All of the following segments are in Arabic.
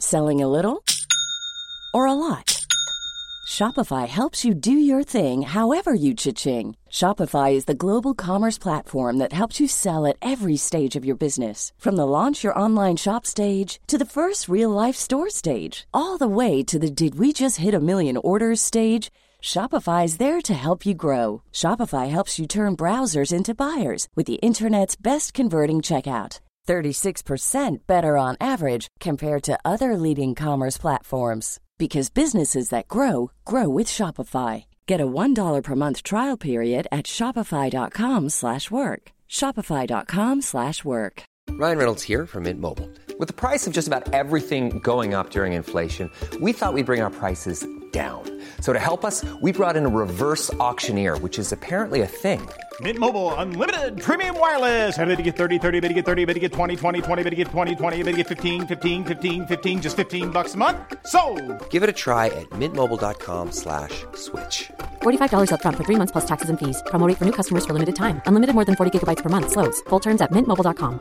Selling a little or a lot? Shopify helps you do your thing however you cha-ching. Shopify is the global commerce platform that helps you sell at every stage of your business. From the launch your online shop stage to the first real-life store stage, all the way to the did we just hit a million orders stage. Shopify is there to help you grow. Shopify helps you turn browsers into buyers with the internet's best converting checkout. 36% better on average compared to other leading commerce platforms. Because businesses that grow, grow with Shopify. Get a $1 per month trial period at shopify.com/work. Shopify.com/work. Ryan Reynolds here from Mint Mobile. With the price of just about everything going up during inflation, we thought we'd bring our prices down. So to help us, we brought in a reverse auctioneer, which is apparently a thing. Mint Mobile Unlimited Premium Wireless. How to get 30, 30, bit to get 30, bit to get 20, 20, 20, bit to get 20, 20, bit to get 15, 15, 15, 15, just $15 a month? Sold! Give it a try at mintmobile.com/switch. $45 up front for 3 months plus taxes and fees. Promo rate for new customers for limited time. Unlimited more than 40 gigabytes per month. Slows full terms at mintmobile.com.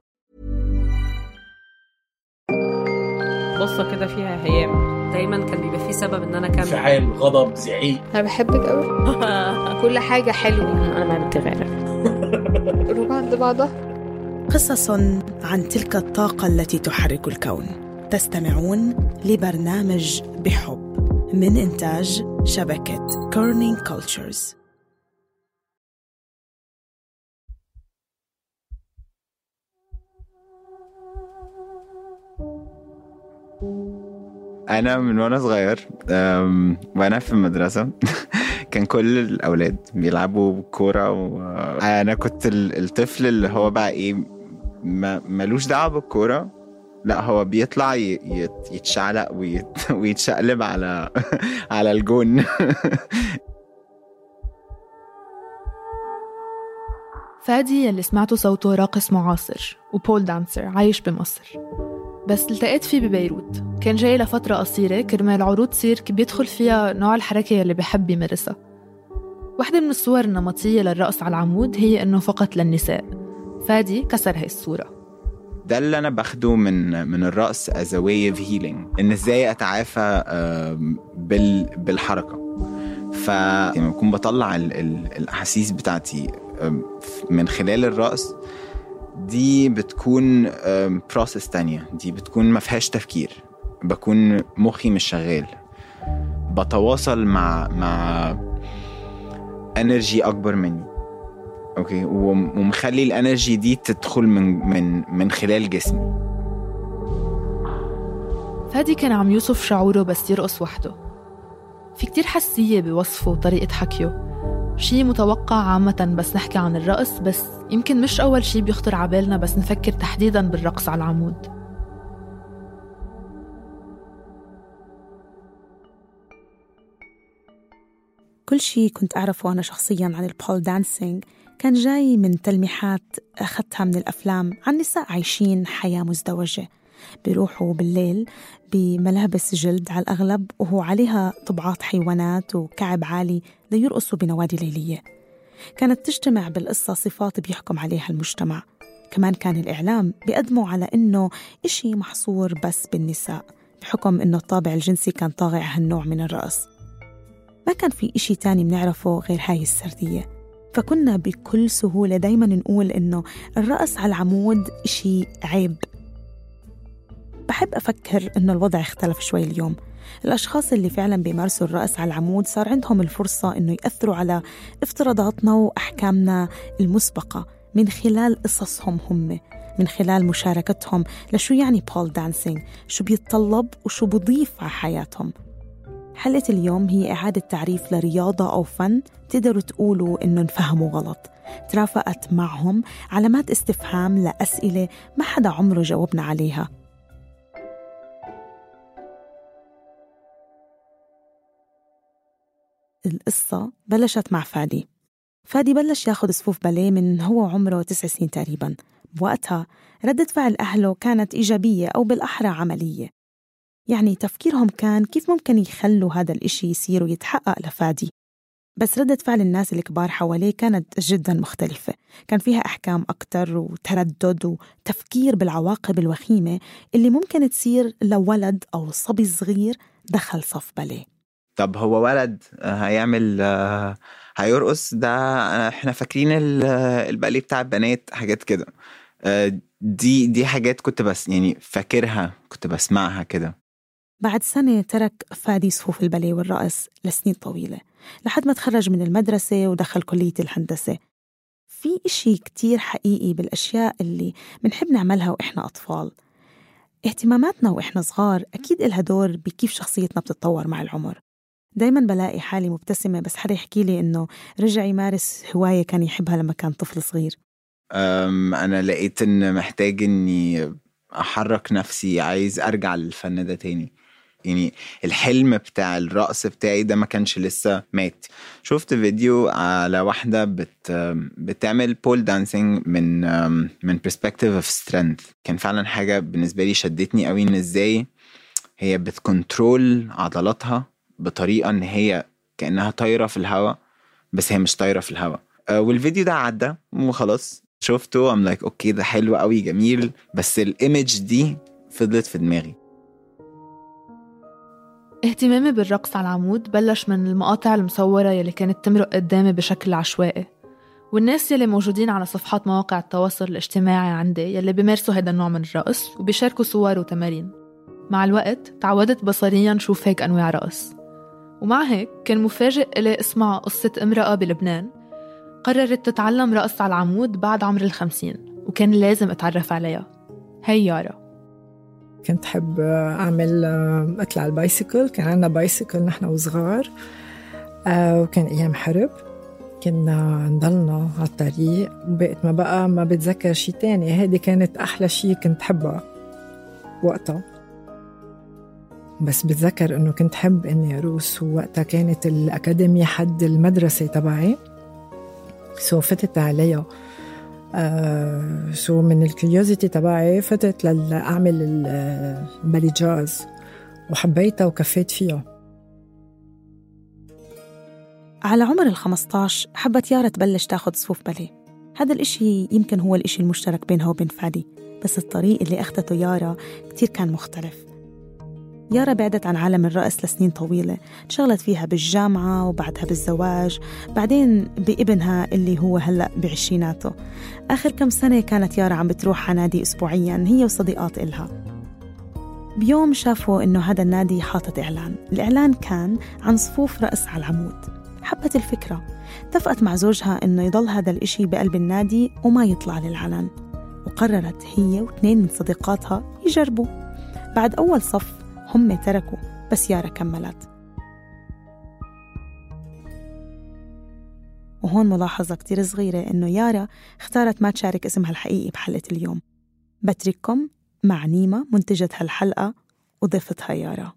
قصة كده فيها هيام. دايما كان بيبقى فيه سبب ان انا اكمل. انفعال، غضب، زعيق. انا بحبك قوي. كل حاجه حلوه. انا ما بتغير. روح عند بعضها. قصص عن تلك الطاقة التي تحرك الكون. تستمعون لبرنامج بحب من إنتاج شبكة كورنينج كولتشرز. أنا من وأنا صغير وأنا في المدرسة كان كل الأولاد بيلعبوا كورة وأنا كنت الطفل اللي هو بقى إيه ملوش دعوة بالكورة، لا هو بيطلع يتشعلق ويتشقلب على الجون. فادي اللي سمعته صوته راقص معاصر وبول دانسر عايش بمصر، بس التقيت فيه ببيروت. كان جاي لفترة قصيرة كرمال عروض سيرك بيدخل فيها نوع الحركة اللي بحب يمارسها. واحدة من الصور النمطية للرقص على العمود هي إنه فقط للنساء. فادي كسر هاي الصورة. ده اللي أنا باخده من الرقص as a way of healing، إن إزاي أتعافى بالحركة. فلما بكون بطلع الأحاسيس بتاعتي من خلال الرقص، دي بتكون process تانية، دي بتكون ما فيهاش تفكير، بكون مخي مش شغال، بتواصل مع energy أكبر مني، أوكي، ومخلي الانرجي دي تدخل من خلال جسمي. فادي كان عم يوصف شعوره بس يرقص وحده. في كتير حسية بوصفه وطريقة حكيه، شيء متوقع عامة بس نحكي عن الرقص، بس يمكن مش أول شيء بيخطر عبالنا بس نفكر تحديداً بالرقص على العمود. كل شيء كنت أعرفه أنا شخصياً عن البول دانسينج كان جاي من تلميحات أخذتها من الأفلام عن نساء عايشين حياة مزدوجة، بيروحوا بالليل بملابس جلد على الأغلب وهو عليها طبعات حيوانات وكعب عالي ليرقصوا بنوادي ليلية. كانت تجتمع بالقصة صفات بيحكم عليها المجتمع. كمان كان الإعلام بيقدموا على إنه إشي محصور بس بالنساء، بحكم إنه الطابع الجنسي كان طاغع هالنوع من الرقص. ما كان في إشي تاني بنعرفه غير هاي السردية، فكنا بكل سهولة دايما نقول إنه الرقص على العمود إشي عيب. بحب أفكر إنه الوضع اختلف شوي اليوم. الأشخاص اللي فعلا بيمارسوا الرقص على العمود صار عندهم الفرصة إنه يأثروا على افتراضاتنا وأحكامنا المسبقة من خلال قصصهم هم، من خلال مشاركتهم لشو يعني بول دانسينج، شو بيتطلب وشو بيضيف على حياتهم. حلقة اليوم هي إعادة تعريف لرياضة أو فن تقدروا تقولوا إنه نفهموا غلط. ترافقت معهم علامات استفهام لأسئلة ما حدا عمره جاوبنا عليها. القصة بلشت مع فادي. فادي بلش ياخد صفوف باليه من هو عمره 9 سنين تقريباً. بوقتها ردة فعل أهله كانت إيجابية أو بالأحرى عملية، يعني تفكيرهم كان كيف ممكن يخلوا هذا الإشي يصير ويتحقق لفادي. بس ردة فعل الناس الكبار حواليه كانت جدا مختلفة. كان فيها أحكام أكتر وتردد وتفكير بالعواقب الوخيمة اللي ممكن تصير لو ولد أو صبي صغير دخل صف باليه. طب هو ولد هيعمل هيرقص ده، احنا فاكرين الباليه بتاع البنات حاجات كده. دي حاجات كنت بس يعني فاكرها، كنت بسمعها كده. بعد سنة ترك فادي صفوف الباليه والرقص لسنين طويلة لحد ما تخرج من المدرسة ودخل كلية الهندسة. في إشي كتير حقيقي بالأشياء اللي بنحب نعملها وإحنا أطفال. اهتماماتنا وإحنا صغار أكيد إلها دور بكيف شخصيتنا بتتطور مع العمر. دايماً بلاقي حالي مبتسمة بس حدا يحكي لي إنه رجع يمارس هواية كان يحبها لما كان طفل صغير. أنا لقيت إن محتاج إني أحرك نفسي، عايز أرجع للفن ده تاني. يعني الحلم بتاع الرقص بتاعي ده ما كانش لسه مات. شفت فيديو على واحدة بتعمل بول دانسينج من perspective of strength. كان فعلا حاجة بالنسبة لي شدتني قوي، إن إزاي هي بتكنترول عضلاتها بطريقة إن هي كأنها طايرة في الهواء، بس هي مش طايرة في الهواء. والفيديو ده عدى وخلاص شفته I'm like أوكي ده حلو قوي جميل، بس الإيمج دي فضلت في دماغي. اهتمامي بالرقص على العمود بلش من المقاطع المصورة يلي كانت تمرق قدامي بشكل عشوائي، والناس يلي موجودين على صفحات مواقع التواصل الاجتماعي عندي يلي بيمارسوا هذا النوع من الرقص وبيشاركوا صور وتمارين. مع الوقت تعودت بصرياً شوف هيك أنواع رقص، ومع هيك كان مفاجئ إلي اسمع قصة امرأة بلبنان قررت تتعلم رقص على العمود بعد عمر 50، وكان لازم أتعرف عليها. هي يارا. كنت حب أعمل أطلع البايسيكل، كان عندنا بايسيكل نحن وصغار، وكان أيام حرب كنا نضلنا على الطريق، وبقت ما بتذكر شي تاني. هذه كانت أحلى شي كنت حبها وقتها، بس بتذكر أنه كنت حب أني أروس. ووقتها كانت الأكاديمية حد المدرسة تبعي، فتت عليها من الكيوريوزيتي تبعي فتت لأعمل البالي جاز، وحبيتها وكفيت فيها. على عمر 15 حبت يارا تبلش تاخد صفوف باليه. هذا الاشي يمكن هو الاشي المشترك بينها وبين فادي، بس الطريق اللي أخذته يارا كتير كان مختلف. يارا بعدت عن عالم الرقص لسنين طويلة، شغلت فيها بالجامعة وبعدها بالزواج، بعدين بابنها اللي هو هلأ بعشريناته. آخر كم سنة كانت يارا عم بتروح على نادي أسبوعياً هي وصديقات إلها. بيوم شافوا إنه هذا النادي حاطط إعلان، الإعلان كان عن صفوف رقص على العمود. حبت الفكرة، اتفقت مع زوجها إنه يضل هذا الإشي بقلب النادي وما يطلع للعلن، وقررت هي واثنين من صديقاتها يجربوا. بعد أول صف هم تركوا، بس يارا كملت. وهون ملاحظة كتير صغيرة إنه يارا اختارت ما تشارك اسمها الحقيقي بحلقة اليوم. بترككم مع نيمة منتجة هالحلقة وضيفتها يارا.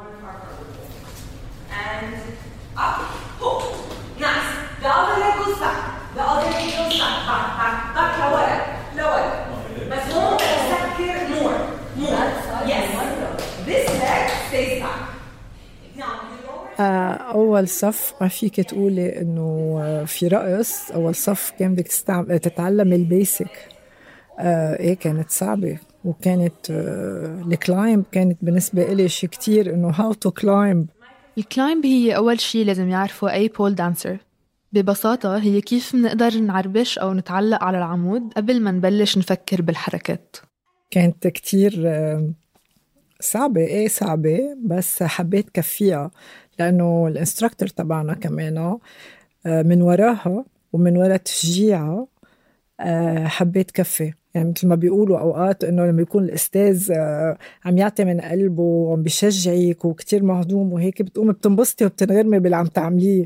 أول صف ما فيك تقولي إنه في رقص. أول صف كان بدك تتعلم البيسك. إيه كانت صعبة، وكانت الكلايمب كانت بالنسبة إلي شيء كتير إنه how to climb. الكلايمب هي أول شيء لازم يعرفه أي بول دانسر. ببساطة هي كيف نقدر نعربش أو نتعلق على العمود قبل ما نبلش نفكر بالحركات. كانت كتير صعبة. إيه صعبة، بس حبيت كفيها لأنه الانستراكتور تبعنا كمان من وراها ومن وراء تشجيعها حبيت كفي. يعني مثل ما بيقولوا أوقات إنه لما يكون الأستاذ عم يعطي من قلبه وعم بيشجعك وكتير مهضوم وهيك بتقوم بتنبسطي وبتنغرمي باللي عم تعمليه.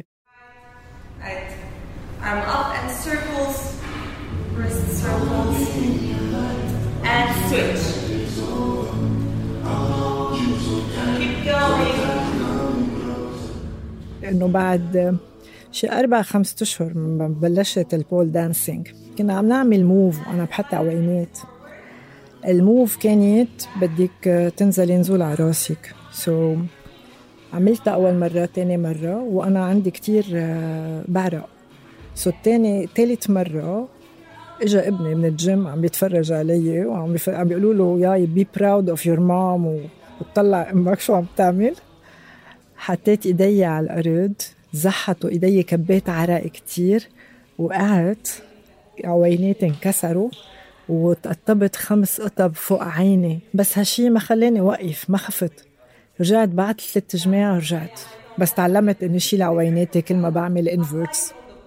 I'm up and circles, wrist circles, and switch. Keep going. إنه بعد شي 4-5 أشهر من بلشت البول دانسينج كنا عم نعمل موف وأنا بحط عوينات. الموف كانت بدك تنزلي نزول على راسك. عملتها أول مرة، تاني مرة وأنا عندي كتير بعرق. تالت مرة إجا ابني من الجيم عم بيتفرج علي وعم بيقولوا له ياي be proud of your mom وتطلع أمك شو عم تعمل. حطيت إيدي على الأرض، زحت وإيدي كبيت عرق كتير، وقعت عويناتي انكسروا وتقطبت 5 قطب فوق عيني. بس هالشي ما خلاني وقف، ما خفت. رجعت بعد 3 جماعة ورجعت، بس تعلمت إني شيل عويناتي كل ما بعمل inverts.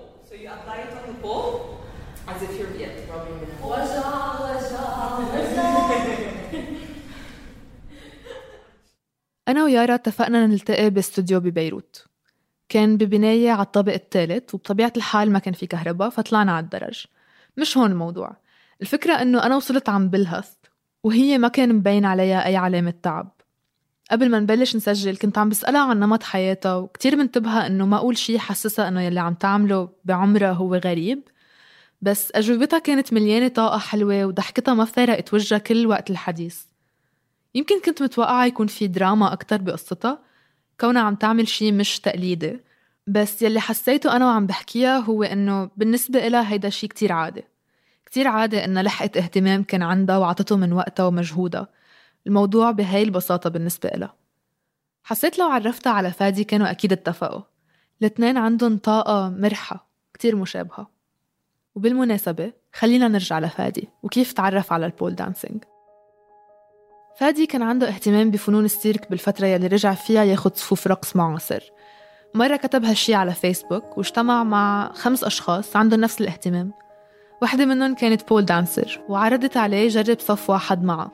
أنا ويارا اتفقنا نلتقي باستوديو ببيروت. كان ببناية على الطابق الثالث، وبطبيعة الحال ما كان في كهرباء، فطلعنا على الدرج. مش هون الموضوع. الفكرة إنه أنا وصلت عم بلهث وهي ما كان مبين عليها أي علامة تعب. قبل ما نبلش نسجل كنت عم بسألها عن نمط حياتها، وكتير منتبهة إنه ما أقول شي حسسها إنه يلي عم تعمله بعمرها هو غريب. بس أجوبتها كانت مليانة طاقة حلوة، وضحكتها ما فارقت وجهها كل وقت الحديث. يمكن كنت متوقعة يكون في دراما أكتر بقصتها، كونها عم تعمل شي مش تقليدي. بس يلي حسيته أنا وعم بحكيها هو إنه بالنسبة إلها هيدا شي كتير عادي. كتير عادي إنها لحقت اهتمام كان عندها وعطته من وقتها ومجهودها. الموضوع بهاي البساطة بالنسبة إلها. حسيت لو عرفتها على فادي كانوا أكيد اتفقوا. الاثنين عندهم طاقة مرحة كتير مشابهة. وبالمناسبة خلينا نرجع لفادي وكيف تعرف على البول دانسينج. فادي كان عنده اهتمام بفنون السيرك بالفترة يلي رجع فيها ياخد صفوف رقص معاصر. مرة كتب هالشي على فيسبوك واجتمع مع 5 أشخاص عندهم نفس الاهتمام. واحدة منهم كانت بول دانسر، وعرضت عليه يجرب صف واحد معه.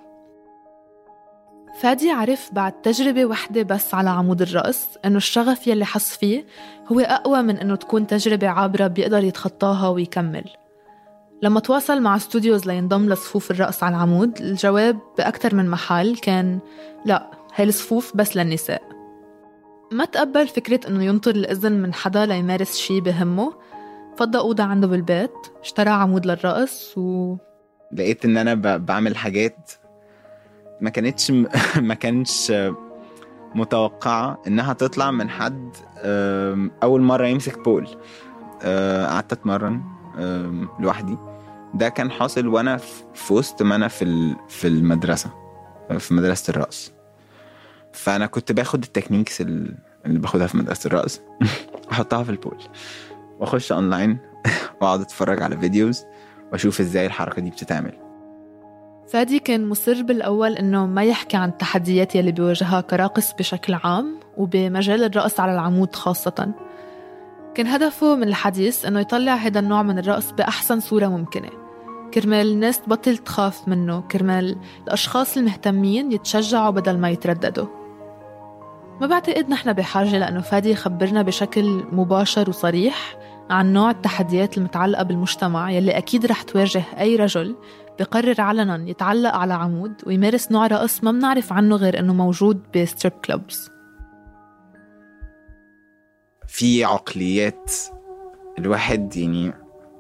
فادي عرف بعد تجربة واحدة بس على عمود الرقص إنه الشغف يلي حس فيه هو أقوى من إنه تكون تجربة عابرة بيقدر يتخطاها ويكمل. لما تواصل مع ستوديوز لينضم لصفوف الرقص على العمود، الجواب بأكتر من محل كان لا، هاي الصفوف بس للنساء. ما تقبل فكرة إنه ينطر الإذن من حدا ليمارس شي بهمه. فضى أوضة عنده بالبيت، اشترى عمود للرقص لقيت إن أنا بعمل حاجات ما كانش متوقعة إنها تطلع من حد أول مرة يمسك بول. قعدت أتمرن لوحدي. ده كان حاصل وأنا في وسط ما أنا في المدرسة، في مدرسة الرقص. فأنا كنت باخد التكنيكس اللي باخدها في مدرسة الرقص أحطها في البول، وأخش أونلاين وأقعد أتفرج على فيديوز وأشوف إزاي الحركة دي بتتعمل. فادي كان مصر بالأول إنه ما يحكي عن التحديات يلي بيواجهها كراقص بشكل عام وبمجال الرقص على العمود خاصة. كان هدفه من الحديث إنه يطلع هذا النوع من الرقص بأحسن صورة ممكنة، كرمال الناس تبطل تخاف منه، كرمال الأشخاص المهتمين يتشجعوا بدل ما يترددوا. ما بعتقد نحن بحاجة لأنه فادي يخبرنا بشكل مباشر وصريح عن نوع التحديات المتعلقة بالمجتمع يلي أكيد رح تواجه أي رجل بقرر علنا يتعلق على عمود ويمارس نوع رقص ما بنعرف عنه غير أنه موجود بستريب كلوبز. في عقليات الواحد يعني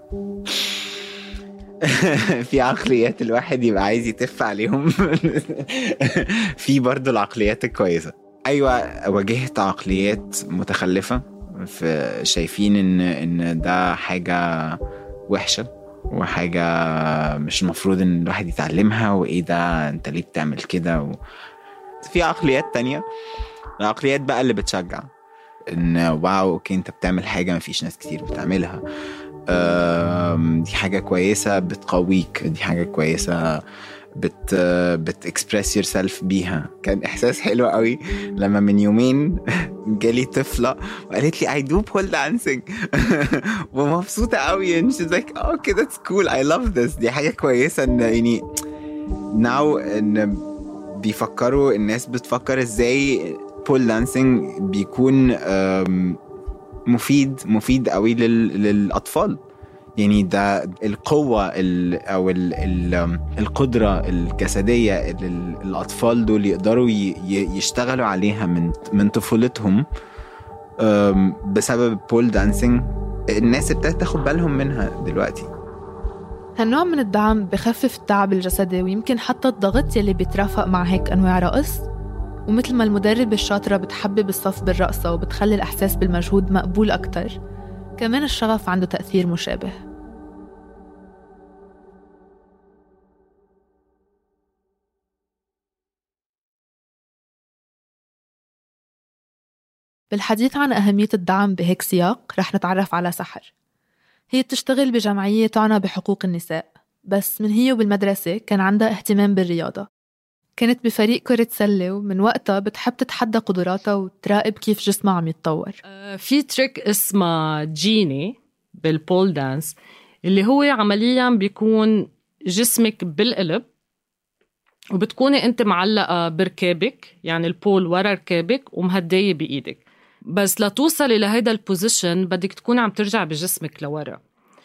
في عقليات الواحد يبقى عايز يتف عليهم. في برضو العقليات الكويسة. أيوة، واجهت عقليات متخلفة شايفين إن ده حاجة وحشة وحاجة مش المفروض إن الواحد يتعلمها، وإيه ده أنت ليه بتعمل كده. في عقليات تانية، العقليات بقى اللي بتشجع إن واو أوكي أنت بتعمل حاجة مفيش ناس كتير بتعملها، دي حاجة كويسة بتقويك، دي حاجة كويسة بتexpress yourself بيها. كان إحساس حلو قوي لما من يومين جالي طفلة وقالت لي I do pole dancing ومبسوطة قوي. and she's like okay that's cool I love this. دي حاجة كويسة إن يعني now إن بيفكروا الناس بتفكر إزاي pole dancing بيكون مفيد قوي للأطفال. يعني ده القوة أو القدرة الجسدية اللي الأطفال دول يقدروا يشتغلوا عليها من طفولتهم بسبب بول دانسينج. الناس ابتدت تاخد بالهم منها دلوقتي. هالنوع من الدعم بخفف التعب الجسدي ويمكن حتى الضغط يلي بيترافق مع هيك أنواع رقص. ومثل ما المدربة الشاطرة بتحبب الصف بالرقصة وبتخلي الإحساس بالمجهود مقبول أكتر، كمان الشغف عنده تأثير مشابه. بالحديث عن أهمية الدعم بهيك سياق رح نتعرف على سحر. هي بتشتغل بجمعية تعنى بحقوق النساء، بس من هي وبالمدرسة كان عندها اهتمام بالرياضة. كانت بفريق كرة سلة، ومن وقتها بتحب تتحدى قدراتها وتراقب كيف جسمها عم يتطور. في تريك اسمه جيني بالبول دانس، اللي هو عمليا بيكون جسمك بالقلب وبتكوني انت معلقة بركابك، يعني البول ورا ركابك ومهدية بإيدك. بس لتوصلي لهيدا البوزيشن بدك تكوني عم ترجع بجسمك لورا.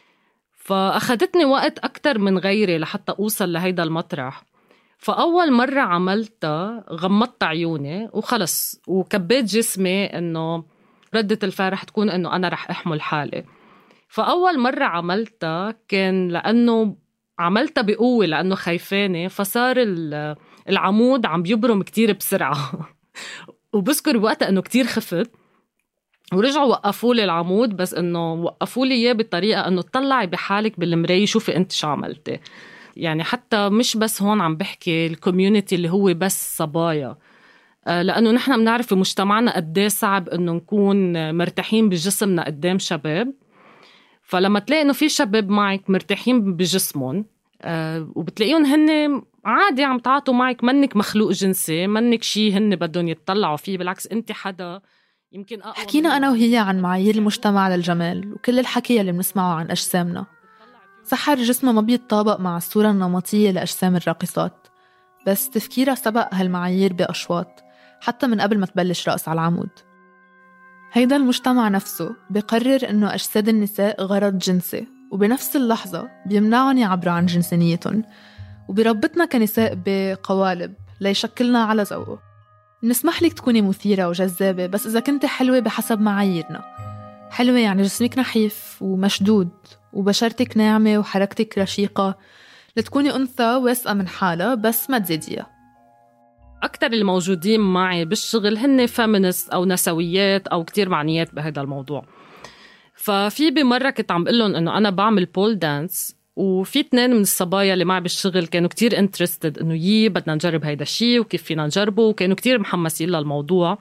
فأخدتني وقت أكتر من غيري لحتى أوصل لهيدا المطرح. فأول مرة عملتها غمضت عيوني وخلص وكبيت جسمي إنه ردة الفعل رح تكون إنه أنا رح أحمل حالي. فأول مرة عملتها كان لأنه عملتها بقوة لأنه خايفاني، فصار العمود عم بيبرم كتير بسرعة وبذكر وقتها إنه كتير خفت، ورجعوا وقفوا لي العمود، بس إنه وقفوا لي إياه بطريقة إنه تطلعي بحالك بالمراية شوفي أنت شو عملتي. يعني حتى مش بس هون عم بحكي الكوميونيتي اللي هو بس صبايا، لأنه نحن بنعرف في مجتمعنا قديه صعب إنه نكون مرتاحين بجسمنا قدام شباب. فلما تلاقي إنه في شباب معك مرتاحين بجسمهم وبتلاقيهم هن عادي عم تعاطوا معك، منك مخلوق جنسي، منك شي هن بدهم يتطلعوا فيه، بالعكس أنت حدا يمكن أقوى. حكينا أنا وهي عن معايير المجتمع للجمال وكل الحكي اللي بنسمعه عن أجسامنا. سحر جسمها ما بيتطابق مع الصورة النمطية لأجسام الراقصات، بس تفكيرها سبق هالمعايير بأشواط حتى من قبل ما تبلش رقص على العمود. هيدا المجتمع نفسه بيقرر إنه أجساد النساء غرض جنسي، وبنفس اللحظة بيمنعهم يعبروا عن جنسانيتهم، وبيربطنا كنساء بقوالب ليشكلنا على ذوقه. نسمح لك تكوني مثيرة وجذابة بس إذا كنت حلوة بحسب معاييرنا. حلوة يعني جسمك نحيف ومشدود وبشرتك ناعمة وحركتك رشيقة، لتكوني أنثى واثقة من حالها بس ما تزيديها. أكتر الموجودين معي بالشغل هن فيمينست أو نسويات أو كتير معنيات بهذا الموضوع. ففي بمرة كنت عم بقلن إنه أنا بعمل بول دانس، وفي 2 من الصبايا اللي معي بالشغل كانوا كتير انترستد إنه بدنا نجرب هيدا الشيء وكيف فينا نجربه، وكانوا كتير محمسين للموضوع.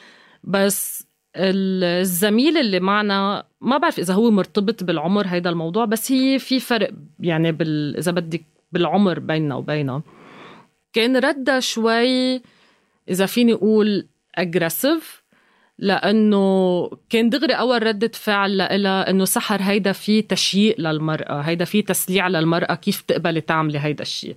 بس الزميل اللي معنا ما بعرف إذا هو مرتبط بالعمر هيدا الموضوع، بس هي في فرق يعني إذا بدك بالعمر بيننا وبينه. كان ردها شوي إذا فيني أقول أجريسيف، لأنه كان دغري أول ردة فعل لها إنه سحر هيدا فيه تشييء للمرأة، هيدا فيه تسليع للمرأة، كيف تقبلي تعملي هيدا الشيء.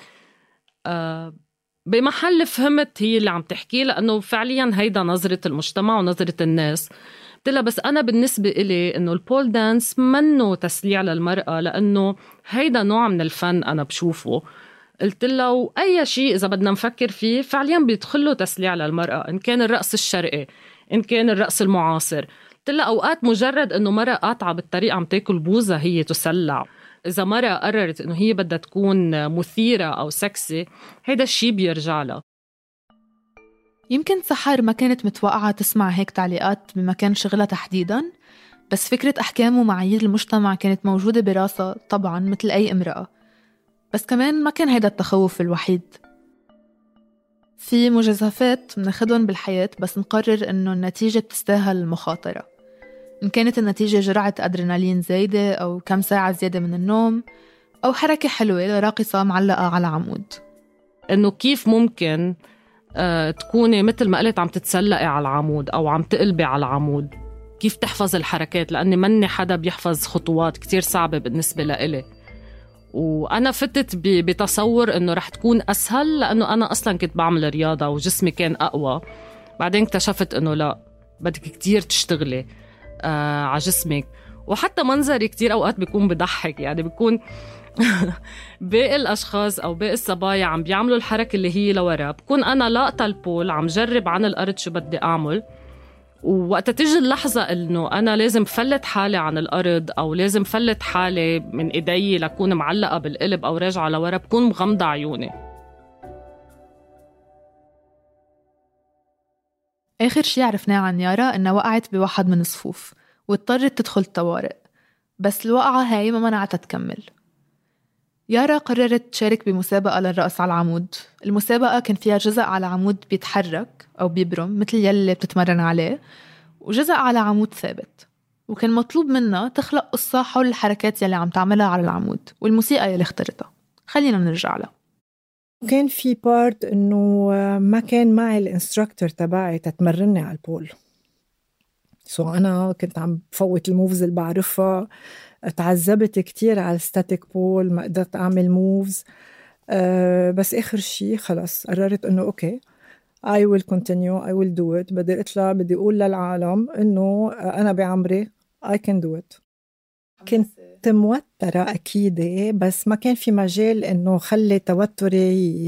بمحل فهمت هي اللي عم تحكي، لأنه فعليا هيدا نظرة المجتمع ونظرة الناس. قلت لها بس أنا بالنسبة إلي إنه البول دانس منه تسليع للمرأة، لأنه هيدا نوع من الفن أنا بشوفه. قلت لها وأي شيء إذا بدنا نفكر فيه فعليا بيدخله تسليع للمرأة، إن كان الرقص الشرقي إن كان الرقص المعاصر. قلت لها أوقات مجرد إنه مرأة قاطعة بالطريق عم تاكل بوزة هي تسلع. إذا مرة قررت إنه هي بدها تكون مثيرة أو سكسي، هيدا الشيء بيرجع لها. يمكن سحر ما كانت متوقعة تسمع هيك تعليقات بمكان شغلها تحديداً، بس فكرة أحكام ومعايير المجتمع كانت موجودة براسها طبعاً مثل أي امرأة. بس كمان ما كان هيدا التخوف الوحيد. في مجازفات بناخدهم بالحياة بس نقرر إنه النتيجة بتستاهل المخاطرة، إن كانت النتيجة جرعة أدرينالين زايدة أو كم ساعة زيادة من النوم أو حركة حلوة لراقصة معلقة على عمود. إنه كيف ممكن تكوني مثل ما قلت عم تتسلقي على العمود أو عم تقلبي على العمود، كيف تحفظ الحركات، لأني مني حدا بيحفظ خطوات كتير صعبة بالنسبة لإلي. وأنا فتت بتصور إنه رح تكون أسهل لأنه أنا أصلاً كنت بعمل رياضة وجسمي كان أقوى. بعدين اكتشفت إنه لا، بدك كتير تشتغلي على جسمك. وحتى منظري كتير أوقات بيكون بضحك، يعني بيكون باقي الأشخاص أو باقي الصبايا عم بيعملوا الحركة اللي هي لورا، بكون أنا لاقطة البول عم جرب عن الأرض شو بدي أعمل. ووقت تيجي اللحظة إنه أنا لازم فلت حالي عن الأرض أو لازم فلت حالي من إيدي لكون معلقة بالقلب أو راجعة لورا، بكون مغمضة عيوني. آخر شي عرفناه عن يارا إنها وقعت بواحد من الصفوف واضطرت تدخل الطوارئ، بس الوقعة هاي ما منعتها تكمل. يارا قررت تشارك بمسابقة للرقص على العمود. المسابقة كان فيها جزء على عمود بيتحرك أو بيبرم مثل يلي بتتمرن عليه، وجزء على عمود ثابت، وكان مطلوب منها تخلق قصة حول الحركات يلي عم تعملها على العمود والموسيقى يلي اخترتها. خلينا نرجع لها. كان في بارت إنه ما كان معي الانستراكتور تبعي تتمرني على البول، أنا كنت عم بفوت الموفز اللي بعرفها. تعذبت كتير على الستاتيك بول، ما قدرت أعمل موفز. بس آخر شي خلص قررت إنه أوكي I will continue, I will do it. بدي أطلع، بدي أقول للعالم إنه أنا بعمري I can do it. كنت موترة أكيد، بس ما كان في مجال إنه خلي توتري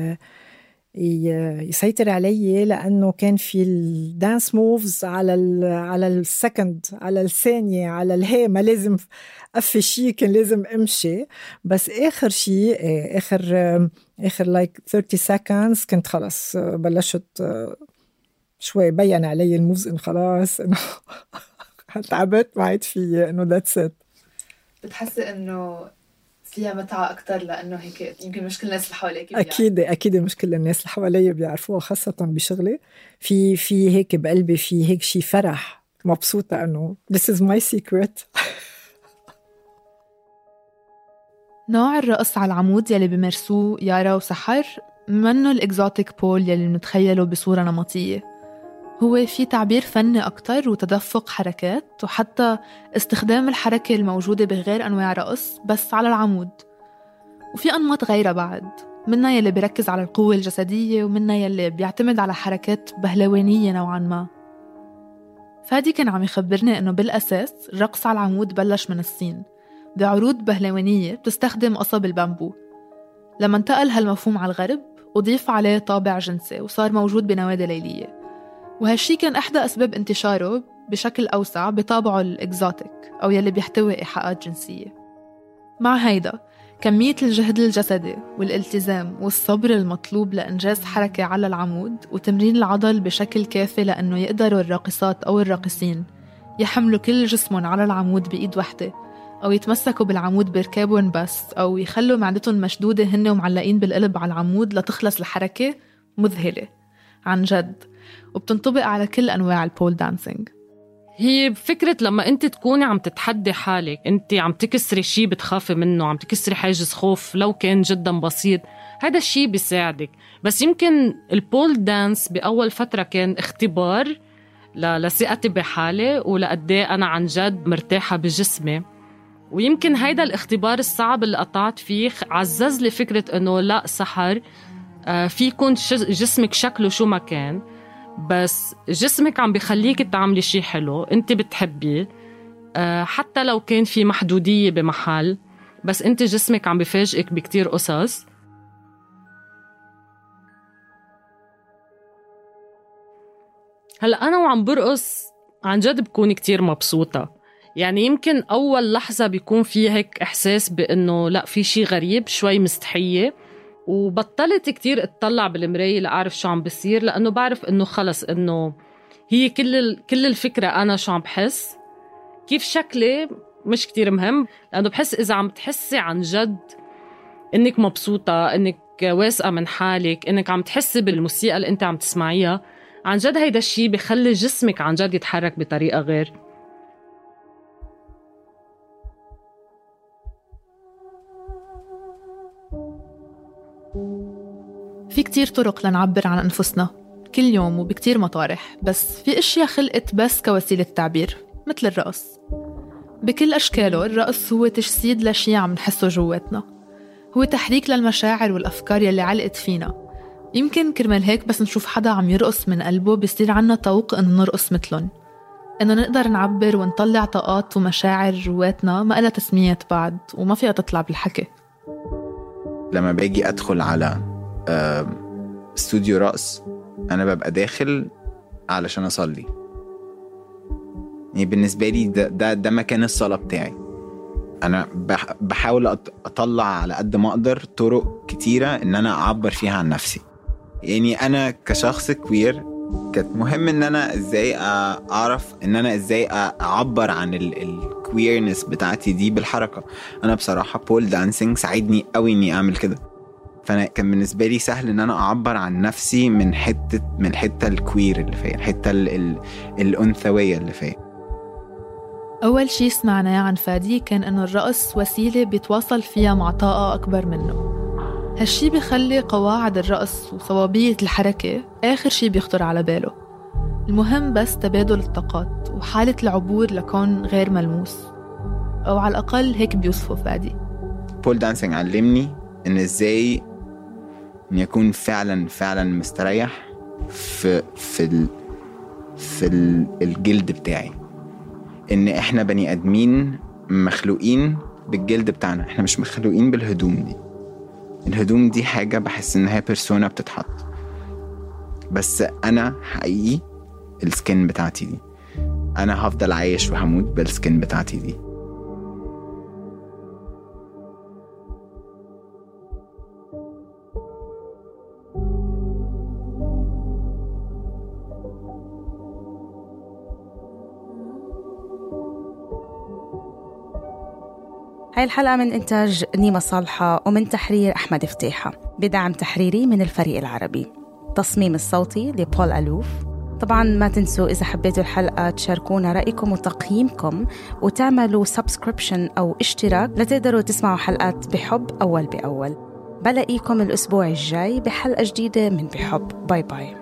يسيطر علي، لأنه كان في الدانس موفز على السكند، على الثانية، على الهي، ما لازم أفي شيء، كان لازم أمشي. بس آخر شيء آخر like 30 seconds كنت خلاص بلشت شوي بيّن علي الموفز إنه خلاص إنه تعبت، ما عاد في إنه that's it. بتحسي إنه فيها متعة أكتر لأنه هيك يمكن مش كل الناس اللي حواليك أكيد مش كل الناس اللي حوالي بيعرفوها، خاصة بشغلي. في هيك بقلبي في هيك شي فرح، مبسوطة إنه this is my secret. نوع الرقص على العمود يلي بيمارسوه يارا وسحر منه الإكزوتيك بول يلي نتخيله بصورة نمطية. هو في تعبير فني أكتر وتدفق حركات، وحتى استخدام الحركة الموجودة بغير أنواع رقص بس على العمود. وفي أنماط غيرها بعد، منها يلي بيركز على القوة الجسدية، ومنها يلي بيعتمد على حركات بهلوانية نوعاً ما. فادي كان عم يخبرني إنه بالأساس الرقص على العمود بلش من الصين بعروض بهلوانية بتستخدم قصب البامبو. لما انتقل هالمفهوم على الغرب أضيف عليه طابع جنسي وصار موجود بنوادي ليلية، وهالشي كان إحدى أسباب انتشاره بشكل أوسع بطابعه الإكزوتيك أو يلي بيحتوي إيحاءات جنسية. مع هيدا كمية الجهد الجسدي والالتزام والصبر المطلوب لإنجاز حركة على العمود وتمرين العضل بشكل كافي لأنه يقدروا الراقصات أو الراقصين يحملوا كل جسمهم على العمود بإيد واحدة، أو يتمسكوا بالعمود بركابهم بس، أو يخلوا معدتهم مشدودة هن ومعلقين بالقلب على العمود لتخلص الحركة، مذهلة عن جد، وبتنطبق على كل أنواع البول دانسينج. هي فكرة لما أنت تكوني عم تتحدي حالك، أنت عم تكسري شيء بتخافي منه، عم تكسري حاجز خوف لو كان جدا بسيط، هذا الشيء بيساعدك. بس يمكن البول دانس بأول فترة كان اختبار لثقتي بحالي ولقدي أنا عن جد مرتاحة بجسمي، ويمكن هيدا الاختبار الصعب اللي قطعت فيه عزز لي فكرة أنه لا سحر، في يكون جسمك شكله شو ما كان، بس جسمك عم بيخليك تعملي شي حلو انت بتحبيه، حتى لو كان في محدودية بمحل، بس انت جسمك عم بيفاجئك بكتير قصص. هلأ أنا وعم برقص عن جد بكون كتير مبسوطة. يعني يمكن أول لحظة بيكون فيه هيك إحساس بأنه لا في شي غريب، شوي مستحية، وبطلت كتير اتطلع بالمراية لأعرف شو عم بصير، لأنه بعرف أنه خلص أنه هي كل الفكرة أنا شو عم بحس، كيف شكلي مش كتير مهم، لأنه بحس إذا عم تحسي عن جد أنك مبسوطة، أنك واثقة من حالك، أنك عم تحسي بالموسيقى اللي أنت عم تسمعيها، عن جد هيدا الشي بيخلي جسمك عن جد يتحرك بطريقة غير. في كتير طرق لنعبر عن أنفسنا كل يوم وبكتير مطارح، بس في أشياء خلقت بس كوسيلة تعبير مثل الرقص. بكل أشكاله الرقص هو تجسيد لشيء عم نحسه جواتنا، هو تحريك للمشاعر والأفكار يلي علقت فينا. يمكن كرمال هيك بس نشوف حدا عم يرقص من قلبه بيصير عنا طوق إنه نرقص مثلن، إنه نقدر نعبر ونطلع طاقات ومشاعر جواتنا ما إلها تسميات بعد وما فيها تطلع بالحكي. لما باجي أدخل على استوديو رقص أنا ببقى داخل علشان أصلي، يعني بالنسبة لي ده مكان الصلاة بتاعي. أنا بحاول أطلع على قد ما أقدر طرق كتيرة إن أنا أعبر فيها عن نفسي. يعني أنا كشخص كوير كانت مهم ان انا ازاي اعرف ان انا ازاي اعبر عن الكويرنس بتاعتي دي بالحركه. انا بصراحه بول دانسينج ساعدني قوي اني اعمل كده، فانا كان بالنسبه لي سهل ان انا اعبر عن نفسي من الحته الكوير اللي فيا، الحته الانثويه اللي فيا. أول شي سمعناه عن فادي كان إنه الرقص وسيلة بيتواصل فيها مع طاقة أكبر منه. هالشي بيخلي قواعد الرقص وصوابية الحركة آخر شي بيخطر على باله. المهم بس تبادل الطاقات وحالة العبور لكون غير ملموس، أو على الأقل هيك بيوصفه فادي. بول دانسينج علمني إن إزاي إني أكون فعلا مستريح في الجلد بتاعي، إن إحنا بني آدمين مخلوقين بالجلد بتاعنا، إحنا مش مخلوقين بالهدوم دي. الهدوم دي حاجة بحس إنها بيرسونا بتتحط، بس أنا حقيقي السكين بتاعتي دي، أنا هفضل عايش وهموت بالسكين بتاعتي دي. هاي الحلقة من إنتاج نيمة صالحة ومن تحرير أحمد فتيحة، بدعم تحريري من الفريق العربي. تصميم الصوتي لبول ألوف. طبعاً ما تنسوا إذا حبيتوا الحلقة تشاركونا رأيكم وتقييمكم، وتعملوا سبسكريبشن أو اشتراك لتقدروا تسمعوا حلقات بحب أول بأول. بلاقيكم الأسبوع الجاي بحلقة جديدة من بحب. باي باي.